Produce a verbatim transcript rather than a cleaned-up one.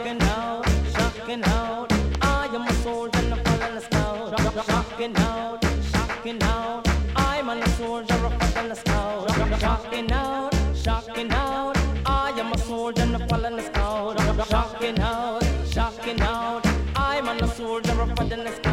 shocking out, shocking out. I am a soldier and a fallen scout. Shocking out, shocking out. I'm a soldier, a fallen scout. Shocking out, shocking out. I am a soldier and a fallen scout. Shocking out, shocking out. I'm a soldier, a fallen scout.